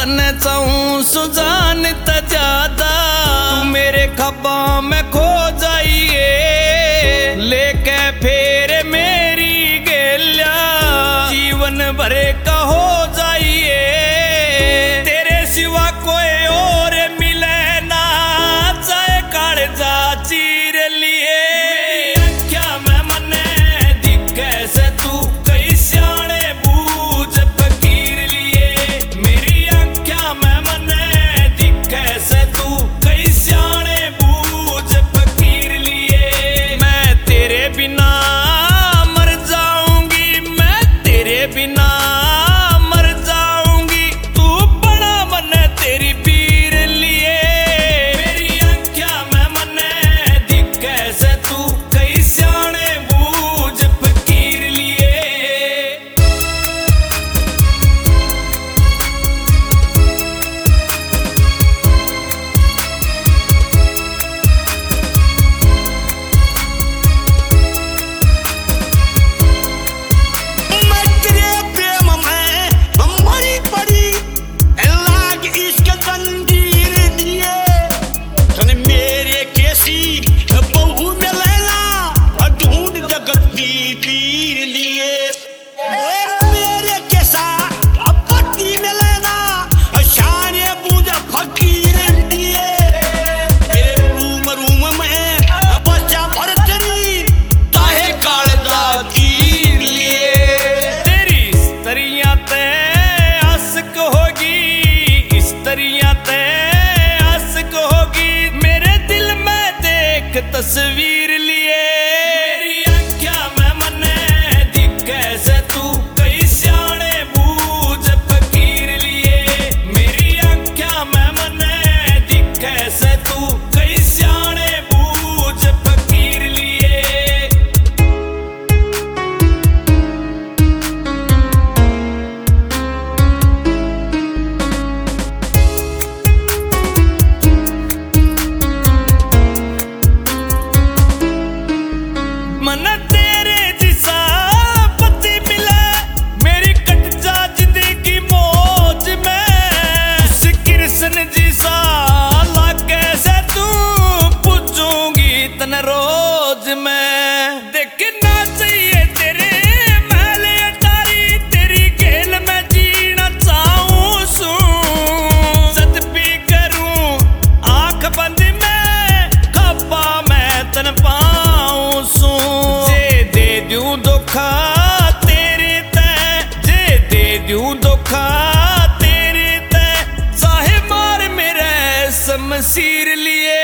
तने चाहूं सुजान त ज्यादा, तू मेरे खबा में खो जाइए, लेके फेर मेरी गेल्या जीवन भरे का हो जाइए। तेरे सिवा कोई और मिले ना, चाहे कालजा चीर लिए। क्या मैं मने दिखे से तू कई स्याणे बूझ फकीर लिए, मेरी आँख्या में मने दिखे से तू कई स्याणे बूझ फकीर लिए। मैं तेरे बिना मर जाऊंगी, मैं तेरे बिना मर जाऊंगी, तू बड़ा मने तेरी पीर लिए। मेरी आँख्या में मने दिखे से तू कई स्याणे बूझ फकीर लिए। मैं तेरे प्रेम में मरी पड़ी, लाग इश्क जंजीर दिए। तने मेरे कैसी बहू मिलेगा, ढूंढ जगत की पीर लिए। मेरे कैसा पति मिलेगा, शाने बूझ फकीर लिए। तेरे रूम में बच्चा भरतनी, ताहे कालजा चीर लिए। तेरी स्त्रियां ते आशिक होगी, स्त्रियां ते आशिक होगी, मेरे दिल में देख तस्वीर लिए। मेरी आँख्या में मने दिखे से तू कई स्याणे बूझ फकीर लिए, मेरी आँख्या में मने दिखे से तू कई स्याणे बूझ फकीर लिए। मन तेरे जिसा पति मिला, मेरी कट जा जिंदगी मौज में। उस कृष्ण जिसा लागे से तू पूछूंगी तने रोज मैं। देखना चाहिए तेरे महल अटारी, तेरी खेल में जीना चाहूं सू। सद भी करूं आंख बंद में, खपा मैं तन पाऊं सू। जे दे दूं धोखा तेरे ते, जे दे दूं धोखा तेरे ते, चाहे मार मेरे शमशीर लिए।